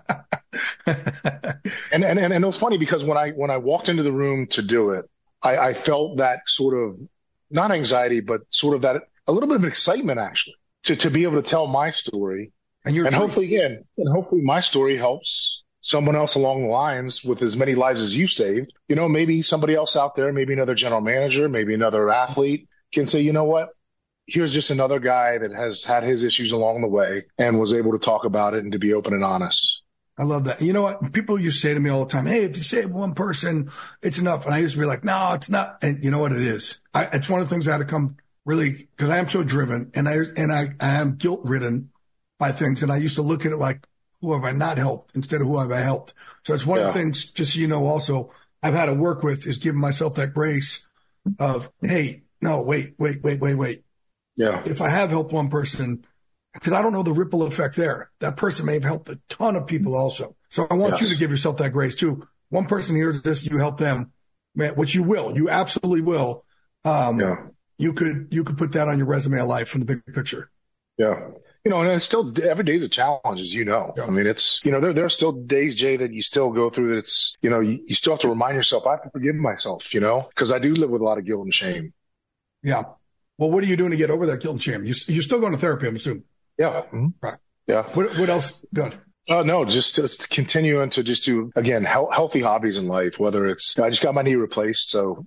and, and, and it was funny because when I, when I walked into the room to do it, I, I felt that sort of not anxiety, but sort of that a little bit of excitement actually to, to be able to tell my story. And, and hopefully again, and hopefully my story helps someone else along the lines with as many lives as you saved. You know, maybe somebody else out there, maybe another general manager, maybe another athlete can say, you know what? Here's just another guy that has had his issues along the way and was able to talk about it and to be open and honest. I love that. You know what? People used to say to me all the time, hey, if you save one person, it's enough. And I used to be like, no, it's not. And you know what it is? I, it's one of the things I had to come really, because I am so driven and I, and I, I am guilt ridden by things. And I used to look at it like, who have I not helped instead of who have I helped? So it's one yeah. of the things, just so you know, also I've had to work with is giving myself that grace of, hey, no, wait, wait, wait, wait, wait. Yeah. If I have helped one person, because I don't know the ripple effect there, that person may have helped a ton of people also. So I want yes. you to give yourself that grace too. One person hears this, you help them, man, which you will, you absolutely will. Um, yeah. you could, you could put that on your resume of life from the big picture. Yeah. You know, and it's still, every day is a challenge, as you know. Yeah. I mean, it's, you know, there, there are still days, Jay, that you still go through that it's, you know, you, you still have to remind yourself, I have to forgive myself, you know, because I do live with a lot of guilt and shame. Yeah. Well, what are you doing to get over that guilt and shame? You, you're still going to therapy, I'm assuming. Yeah. Mm-hmm. Right. Yeah. What, what else? Good. Oh, uh, no, just, just continuing to just do, again, he- healthy hobbies in life, whether it's, you know, I just got my knee replaced. So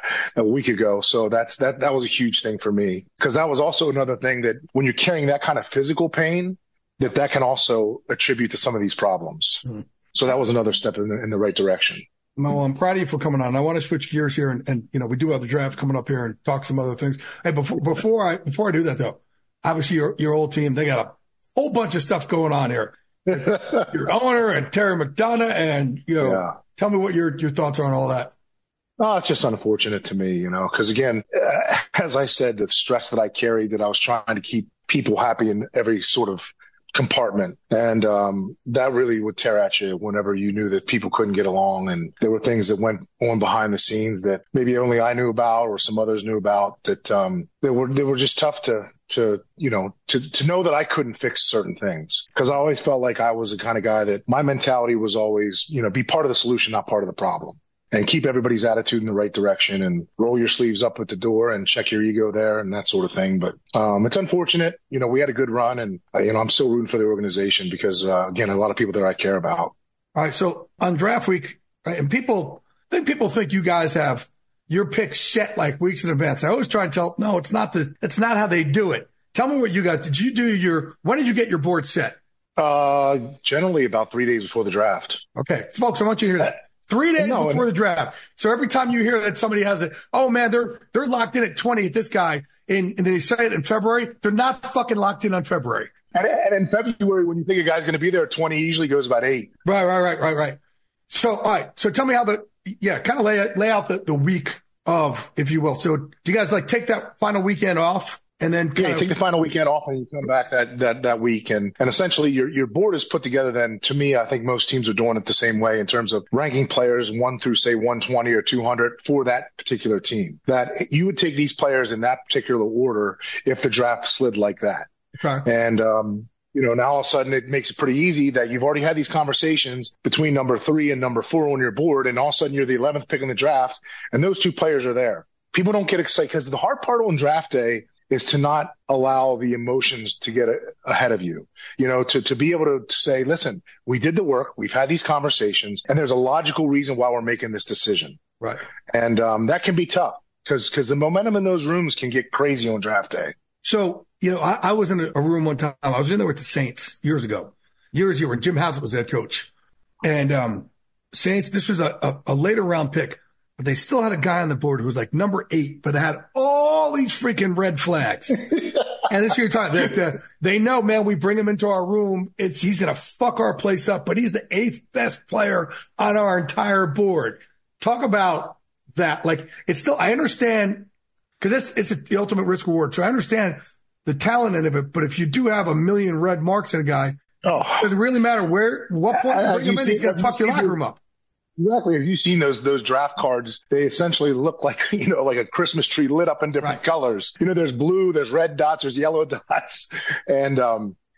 a week ago. So that's, that, that was a huge thing for me because that was also another thing that when you're carrying that kind of physical pain, that that can also attribute to some of these problems. Mm-hmm. So that was another step in the, in the right direction. Well, I'm proud of you for coming on. I want to switch gears here and, and, you know, we do have the draft coming up here and talk some other things. Hey, before, before I, before I do that though, obviously your, your old team, they got a whole bunch of stuff going on here. Your owner and Terry McDonough and, you know, yeah. tell me what your, your thoughts are on all that. Oh, it's just unfortunate to me, you know, because again, uh, as I said, the stress that I carried, that I was trying to keep people happy in every sort of compartment. And um, that really would tear at you whenever you knew that people couldn't get along. And there were things that went on behind the scenes that maybe only I knew about or some others knew about that um, they were they were just tough to, to you know, to, to know that I couldn't fix certain things. Because I always felt like I was the kind of guy that my mentality was always, you know, be part of the solution, not part of the problem. And keep everybody's attitude in the right direction and roll your sleeves up at the door and check your ego there and that sort of thing. But um, it's unfortunate. You know, we had a good run and, uh, you know, I'm still rooting for the organization because, uh, again, a lot of people there I care about. All right. So on draft week, right, and people, I think people think you guys have your picks set like weeks in advance. I always try to tell, no, it's not the, it's not how they do it. Tell me what you guys, did you do your, when did you get your board set? Uh, generally about three days before the draft. Okay. Folks, I want you to hear that. Three days no, before the draft. So every time you hear that somebody has it, oh man, they're, they're locked in at twenty at this guy in, and they say it in February. They're not fucking locked in on February. And, and in February, when you think a guy's going to be there at twenty, he usually goes about eight. Right, right, right, right, right. So, all right. So tell me how the, yeah, kind of lay, lay out the, the week of, if you will. So do you guys like take that final weekend off? And then yeah, you of, take the final weekend off and you come back that, that, that week. And, and essentially your, your board is put together then. To me, I think most teams are doing it the same way in terms of ranking players one through say one twenty or two hundred for that particular team. That you would take these players in that particular order if the draft slid like that. Okay. And, um, you know, now all of a sudden it makes it pretty easy that you've already had these conversations between number three and number four on your board. And all of a sudden you're the eleventh pick in the draft and those two players are there. People don't get excited because the hard part on draft day is to not allow the emotions to get ahead of you, you know, to, to be able to say, listen, we did the work. We've had these conversations and there's a logical reason why we're making this decision. Right. And um, that can be tough because because the momentum in those rooms can get crazy on draft day. So, you know, I, I was in a room one time. I was in there with the Saints years ago, years ago when Jim Haslett was head coach. And um, Saints, this was a, a, a later round pick. But they still had a guy on the board who was like number eight, but had all these freaking red flags. And this you're talking, they, they, they know, man, we bring him into our room. It's, he's going to fuck our place up, but he's the eighth best player on our entire board. Talk about that. Like it's still, I understand because it's, it's a, the ultimate risk reward. So I understand the talent end of it, but if you do have a million red marks in a guy, oh. Does it really matter where, what point you bring him in? He's going to fuck your locker room up. Exactly. Have you seen those those draft cards? They essentially look like, you know, like a Christmas tree lit up in different right. colors. You know, there's blue, there's red dots, there's yellow dots. And um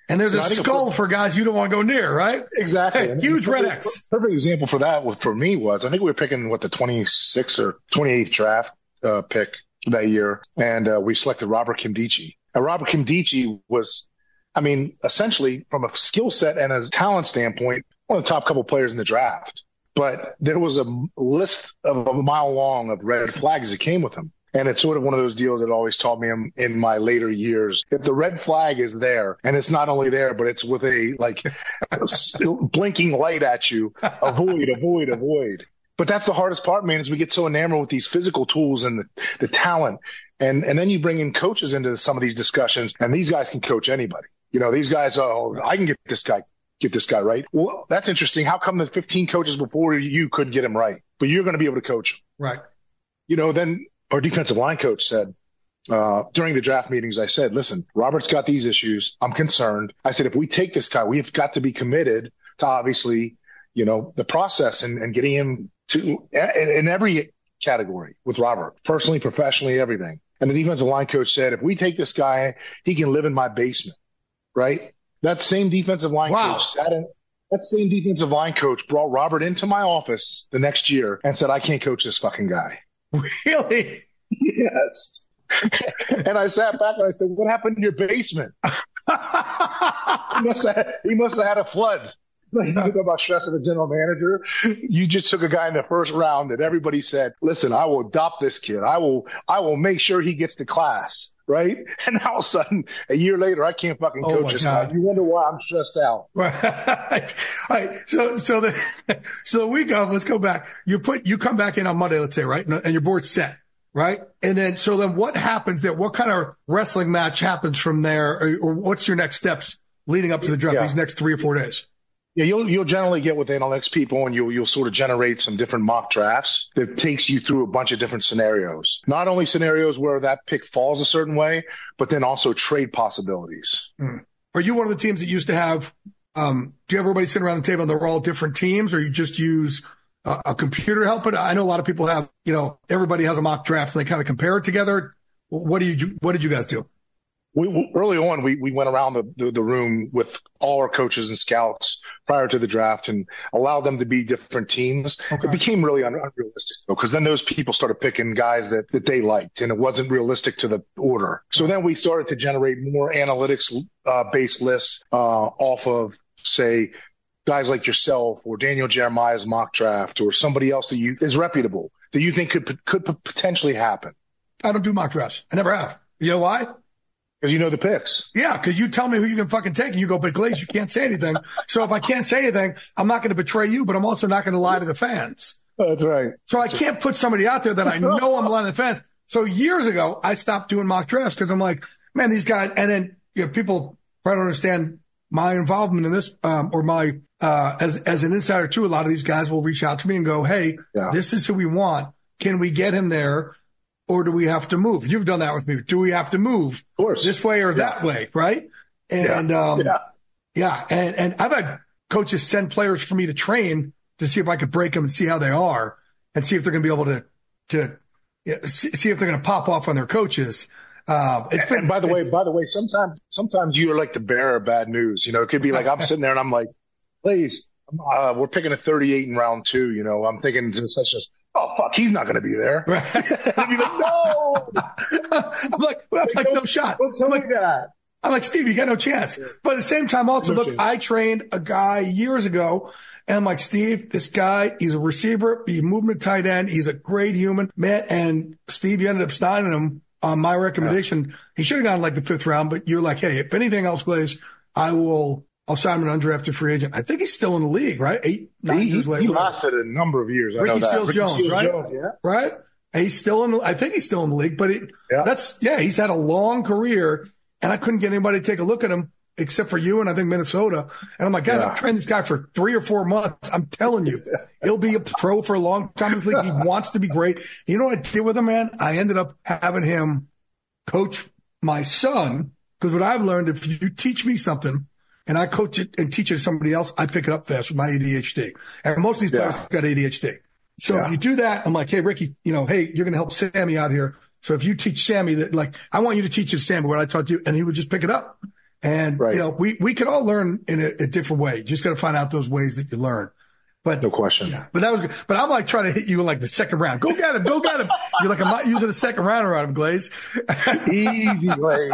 And there's a skull for guys you don't want to go near, right? Exactly. Hey, huge Red X. Perfect example for that was, for me was, I think we were picking, what, the twenty-sixth or twenty-eighth draft uh, pick that year, and uh, we selected Robert Nkemdiche. And Robert Nkemdiche was, I mean, essentially from a skill set and a talent standpoint, one of the top couple players in the draft. But there was a list of a mile long of red flags that came with him. And it's sort of one of those deals that always taught me in, in my later years. If the red flag is there, and it's not only there, but it's with a like blinking light at you, avoid, avoid, avoid. But that's the hardest part, man, is we get so enamored with these physical tools and the, the talent. And, and then you bring in coaches into some of these discussions, and these guys can coach anybody. You know, these guys, oh, I can get this guy, get this guy right. Well, that's interesting. How come the fifteen coaches before you couldn't get him right, but you're going to be able to coach him? Right. You know, then our defensive line coach said, uh, during the draft meetings, I said, listen, Robert's got these issues. I'm concerned. I said, if we take this guy, we've got to be committed to obviously, you know, the process and, and getting him to in, in every category with Robert, personally, professionally, everything. And the defensive line coach said, if we take this guy, he can live in my basement, right? That same defensive line wow. coach sat in, that same defensive line coach brought Robert into my office the next year and said, I can't coach this fucking guy. Really? Yes. And I sat back and I said, what happened in your basement? he, must have, he must have had a flood. You talk about stressing the general manager. You just took a guy in the first round and everybody said, listen, I will adopt this kid. I will, I will make sure he gets to class. Right. And all of a sudden, a year later, I can't fucking oh coach this guy. You wonder why I'm stressed out. Right. All right. So, so the, so the week of, let's go back. You put, you come back in on Monday, let's say, right? And your board's set. Right. And then, so then what happens there? What kind of wrestling match happens from there? Or, or what's your next steps leading up to the draft, yeah. these next three or four days? Yeah, you'll you'll generally get with analytics people, and you'll you'll sort of generate some different mock drafts that takes you through a bunch of different scenarios. Not only scenarios where that pick falls a certain way, but then also trade possibilities. Mm. Are you one of the teams that used to have? Um, do you have everybody sitting around the table and they're all different teams, or you just use a, a computer to help it? I know a lot of people have. You know, everybody has a mock draft and they kind of compare it together. What do you What did you guys do? We, early on, we, we went around the, the, the room with all our coaches and scouts prior to the draft and allowed them to be different teams. Okay. It became really un- unrealistic, though, because then those people started picking guys that, that they liked, and it wasn't realistic to the order. So then we started to generate more analytics-based uh, lists uh, off of, say, guys like yourself or Daniel Jeremiah's mock draft or somebody else that you is reputable, that you think could could potentially happen. I don't do mock drafts. I never have. You know why? Because you know the picks. Yeah, because you tell me who you can fucking take, and you go, but Glaze, you can't say anything. So if I can't say anything, I'm not going to betray you, but I'm also not going to lie to the fans. That's right. So I can't put somebody out there that I know I'm lying to the fans. So years ago, I stopped doing mock drafts because I'm like, man, these guys, and then you know, people try to understand my involvement in this, um, or my, uh, as, as an insider too, a lot of these guys will reach out to me and go, hey, yeah. this is who we want. Can we get him there? Or do we have to move? You've done that with me. Do we have to move of course. this way or yeah. that way? Right. And, yeah. um, yeah. yeah. And, and I've had coaches send players for me to train to see if I could break them and see how they are and see if they're going to be able to, to you know, see, see if they're going to pop off on their coaches. Um, it's been, and by the way, by the way, sometimes, sometimes you're like the bearer of bad news. You know, it could be like, I'm sitting there and I'm like, please, uh, we're picking a thirty-eight in round two. You know, I'm thinking that's just, oh, fuck, he's not going to be there. Right. I'd be like, no. I'm like, I'm like, no shot. Don't tell I'm like, me that. I'm like, Steve, you got no chance. Yeah. But at the same time, also, no look, chance. I trained a guy years ago, and I'm like, Steve, this guy, he's a receiver, he's a movement tight end, he's a great human, man. And Steve, you ended up signing him on my recommendation. Yeah. He should have gone like the fifth round, but you're like, hey, if anything else, Glaze, I will. I'll sign him an undrafted free agent. I think he's still in the league, right? Eight, nine he, years later. He lasted a number of years. I Ricky know that. Seals Ricky Jones, Seals right? Jones, yeah. Right? And he's still in the, I think he's still in the league, but it, yeah. that's, yeah, he's had a long career, and I couldn't get anybody to take a look at him except for you and I think Minnesota. And I'm like, guys, yeah. I've trained this guy for three or four months. I'm telling you, he'll be a pro for a long time in the league. He wants to be great. You know what I did with him, man? I ended up having him coach my son, because what I've learned, if you teach me something, and I coach it and teach it to somebody else, I pick it up fast with my A D H D. And most of these players yeah. got A D H D. So yeah. if you do that, I'm like, hey, Ricky, you know, hey, you're going to help Sammy out here. So if you teach Sammy that, like, I want you to teach Sammy what I taught you, and he would just pick it up. And, right. you know, we, we can all learn in a, a different way. You just got to find out those ways that you learn. But no question. Yeah, but that was good. But I'm like trying to hit you in like the second round. Go get him. Go get him. You're like, I'm not using a second rounder on him, Glaze. Easy, Glaze.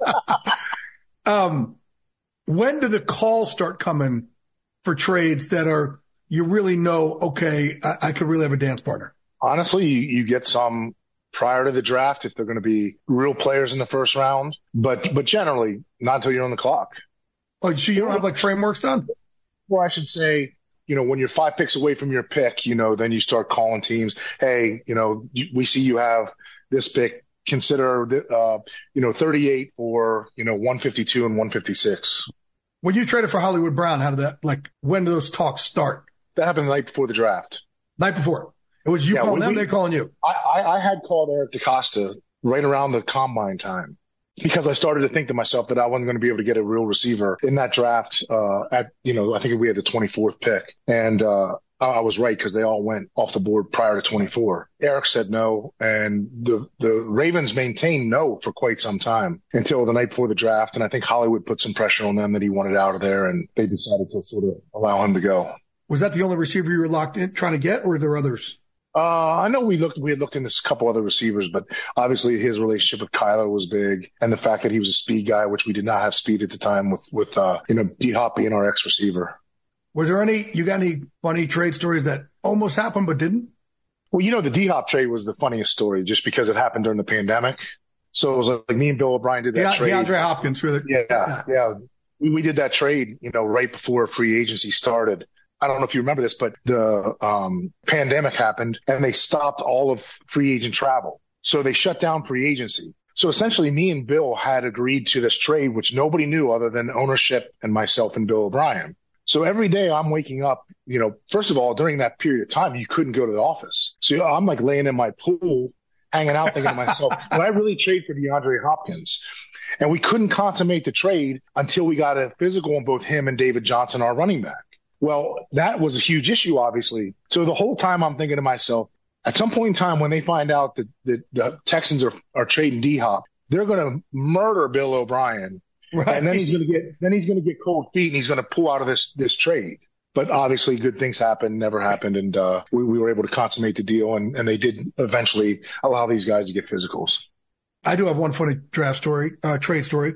um, when do the calls start coming for trades that are, you really know, okay, I, I could really have a dance partner? Honestly, you, you get some prior to the draft if they're going to be real players in the first round, but, but generally not until you're on the clock. Oh, so you don't have like frameworks done? Well, I should say, you know, when you're five picks away from your pick, you know, then you start calling teams. Hey, you know, we see you have this pick. Consider, uh, you know, thirty-eight or, you know, one fifty-two and one fifty-six. When you traded for Hollywood Brown, how did that, like, when did those talks start? That happened the night before the draft. Night before. It was you yeah, calling them, we, they calling you. I, I, I had called Eric DeCosta right around the combine time, because I started to think to myself that I wasn't going to be able to get a real receiver in that draft. Uh, at, you know, I think we had the twenty-fourth pick, and, uh, I was right because they all went off the board prior to twenty-four. Eric said no, and the, the Ravens maintained no for quite some time until the night before the draft. And I think Hollywood put some pressure on them that he wanted out of there, and they decided to sort of allow him to go. Was that the only receiver you were locked in trying to get, or were there others? Uh, I know we looked, we had looked into a couple other receivers, but obviously his relationship with Kyler was big, and the fact that he was a speed guy, which we did not have speed at the time with, with, uh, you know, D-Hop being our ex receiver. Was there any, you got any funny trade stories that almost happened but didn't? Well, you know, the D-Hop trade was the funniest story just because it happened during the pandemic. So it was like me and Bill O'Brien did that yeah, trade. DeAndre Hopkins. Really. Yeah, yeah. yeah. We, we did that trade, you know, right before free agency started. I don't know if you remember this, but the um, pandemic happened and they stopped all of free agent travel. So they shut down free agency. So essentially me and Bill had agreed to this trade, which nobody knew other than ownership and myself and Bill O'Brien. So every day I'm waking up, you know, first of all, during that period of time, you couldn't go to the office. So I'm like laying in my pool, hanging out, thinking to myself, would I really trade for DeAndre Hopkins? And we couldn't consummate the trade until we got a physical on both him and David Johnson, our running back. Well, that was a huge issue, obviously. So the whole time I'm thinking to myself, at some point in time when they find out that, that the Texans are, are trading D-Hop, they're going to murder Bill O'Brien. Right. And then he's going to get, then he's going to get cold feet and he's going to pull out of this, this trade. But obviously good things happened, never happened. And, uh, we, we were able to consummate the deal, and, and they did eventually allow these guys to get physicals. I do have one funny draft story, uh, trade story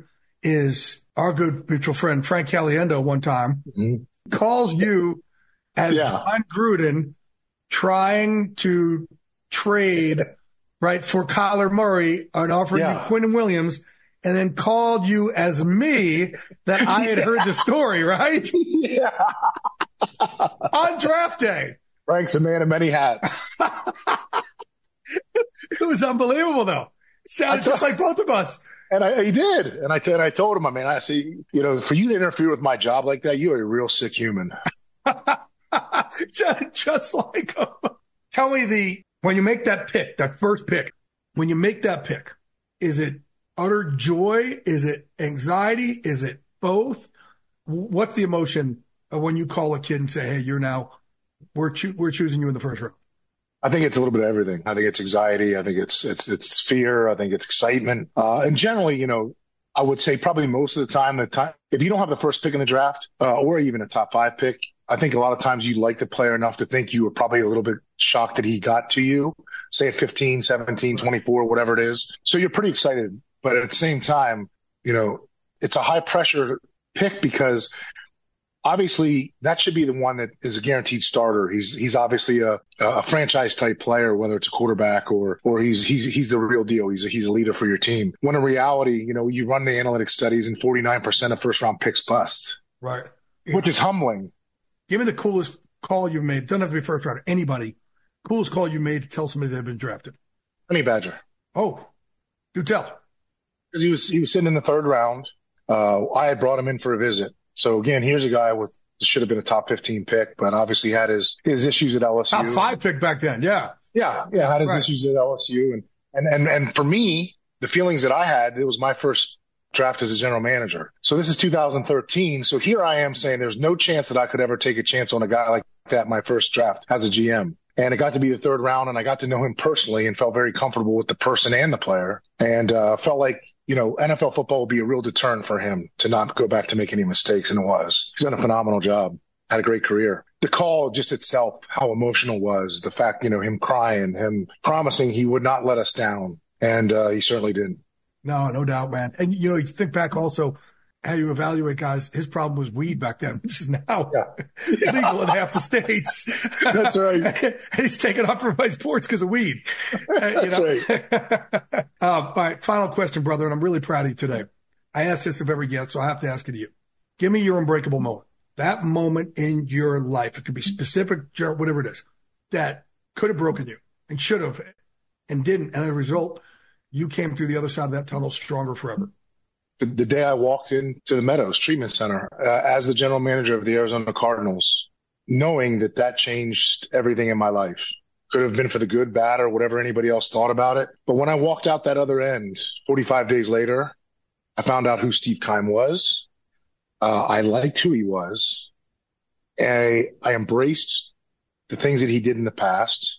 is our good mutual friend Frank Caliendo one time mm-hmm. calls you as yeah. John Gruden trying to trade, right, for Kyler Murray and offering yeah. you Quentin Williams, and then called you as me that I had yeah. heard the story, right? Yeah. On draft day. Frank's a man of many hats. It was unbelievable, though. It sounded just like both of us. And I, he did. And I, t- and I told him, I mean, I see, you know, for you to interfere with my job like that, you're a real sick human. Just like him. Tell me the, when you make that pick, that first pick, when you make that pick, is it utter joy? Is it anxiety? Is it both? What's the emotion of when you call a kid and say, hey, you're now, we're, cho- we're choosing you in the first round? I think it's a little bit of everything. I think it's anxiety. I think it's, it's, it's fear. I think it's excitement. Uh, and generally, you know, I would say probably most of the time, the time, if you don't have the first pick in the draft, uh, or even a top five pick, I think a lot of times you like the player enough to think you were probably a little bit shocked that he got to you, say at fifteen, seventeen, twenty-four, whatever it is. So you're pretty excited. But at the same time, you know, it's a high pressure pick because obviously that should be the one that is a guaranteed starter. He's, he's obviously a, a franchise type player, whether it's a quarterback or, or he's, he's, he's the real deal. He's a, he's a leader for your team. When in reality, you know, you run the analytic studies and forty-nine percent of first round picks bust. Right. Which is humbling. Give me the coolest call you've made. Doesn't have to be first round. Anybody. Coolest call you made to tell somebody they've been drafted. Honey Badger. Oh, do tell. Because he was, he was sitting in the third round. Uh, I had brought him in for a visit. So again, here's a guy with should have been a top fifteen pick, but obviously had his, his issues at L S U. Top five pick back then. Yeah. Yeah. Yeah. Had his right. issues at L S U. And, and, and, and for me, the feelings that I had, it was my first draft as a general manager. So this is two thousand thirteen. So here I am saying there's no chance that I could ever take a chance on a guy like that, my first draft as a G M. And it got to be the third round, and I got to know him personally and felt very comfortable with the person and the player, and uh, felt like you know, N F L football will be a real deterrent for him to not go back to make any mistakes. And it was. He's done a phenomenal job. Had a great career. The call just itself, how emotional was, the fact, you know, him crying, him promising he would not let us down. And uh, he certainly didn't. No, no doubt, man. And, you know, you think back also how you evaluate guys. His problem was weed back then, which is now yeah. Yeah. legal in half the states. That's right. And he's taken off from my sports because of weed. That's you know? right. uh, all right. Final question, brother. And I'm really proud of you today. I ask this of every guest, so I have to ask it to you. Give me your unbreakable moment. That moment in your life. It could be specific, whatever it is, that could have broken you and should have and didn't. And as a result, you came through the other side of that tunnel stronger forever. The, the day I walked into the Meadows Treatment Center uh, as the general manager of the Arizona Cardinals, knowing that that changed everything in my life. Could have been for the good, bad, or whatever anybody else thought about it. But when I walked out that other end, forty-five days later, I found out who Steve Keim was. Uh, I liked who he was. I, I embraced the things that he did in the past.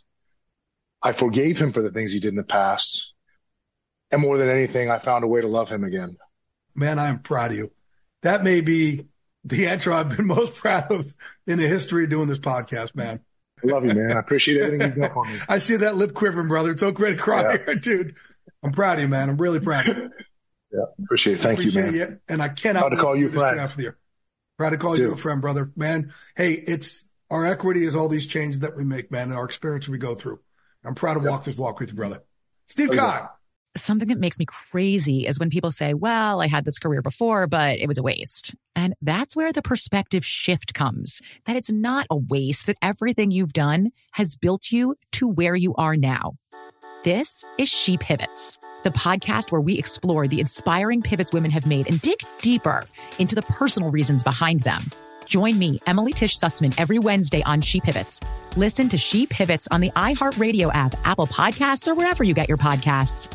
I forgave him for the things he did in the past. And more than anything, I found a way to love him again. Man, I'm proud of you. That may be the answer I've been most proud of in the history of doing this podcast, man. I love you, man. I appreciate everything you've done for me. I see that lip quivering, brother. It's okay to cry yeah. here, dude. I'm proud of you, man. I'm really proud of you. Yeah, appreciate it. Thank appreciate you, man. You. And I cannot proud to call you a friend. After the year. Proud to call Dude. you a friend, brother. Man, hey, it's our equity is all these changes that we make, man, and our experience we go through. I'm proud to yep. walk this walk with you, brother. Steve okay. Keim. Something that makes me crazy is when people say, well, I had this career before, but it was a waste. And that's where the perspective shift comes, that it's not a waste, that everything you've done has built you to where you are now. This is She Pivots, the podcast where we explore the inspiring pivots women have made and dig deeper into the personal reasons behind them. Join me, Emily Tish Sussman, every Wednesday on She Pivots. Listen to She Pivots on the iHeartRadio app, Apple Podcasts, or wherever you get your podcasts.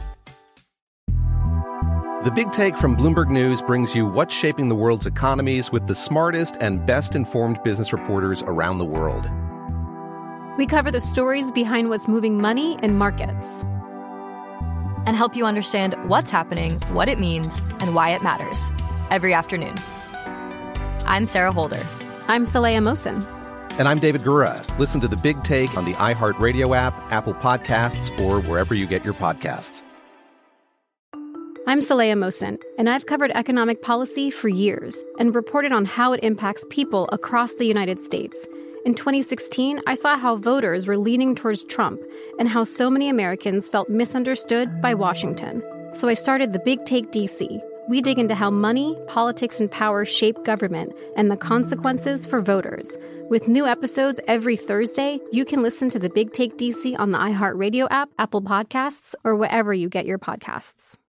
The Big Take from Bloomberg News brings you what's shaping the world's economies with the smartest and best-informed business reporters around the world. We cover the stories behind what's moving money and markets, and help you understand what's happening, what it means, and why it matters every afternoon. I'm Sarah Holder. I'm Saleha Mohsin. And I'm David Gura. Listen to The Big Take on the iHeartRadio app, Apple Podcasts, or wherever you get your podcasts. I'm Saleha Mohsin, and I've covered economic policy for years and reported on how it impacts people across the United States. In twenty sixteen, I saw how voters were leaning towards Trump and how so many Americans felt misunderstood by Washington. So I started The Big Take D C. We dig into how money, politics, and power shape government and the consequences for voters. With new episodes every Thursday, you can listen to The Big Take D C on the iHeartRadio app, Apple Podcasts, or wherever you get your podcasts.